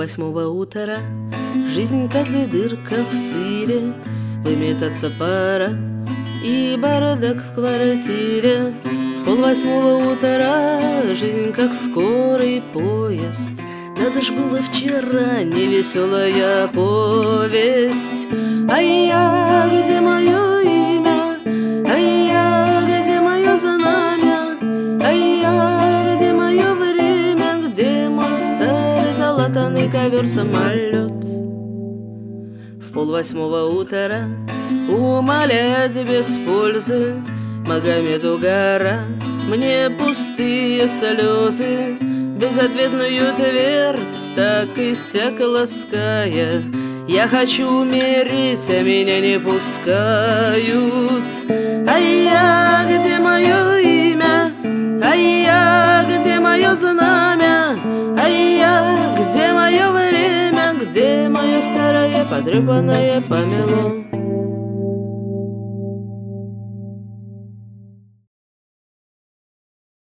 полвосьмого утра, жизнь как дырка в сыре, выметаться пора и бардак в квартире. В полвосьмого утра жизнь как скорый поезд. Надо ж было вчера невеселая повесть. Ай я, где мое имя? Ай я, где мое знамя? Ай я, где мое время? Где мой старый залатанный ковер-самолет? В полвосьмого утра умолять без пользы Магомеду гора, мне пустые слезы, безответную твердь так и сяк лаская. Я хочу умереть, а меня не пускают. Ай я, где мое имя? Ай я, где мое знамя? Ай я, где мое время? Где мое старое потрепанное помело?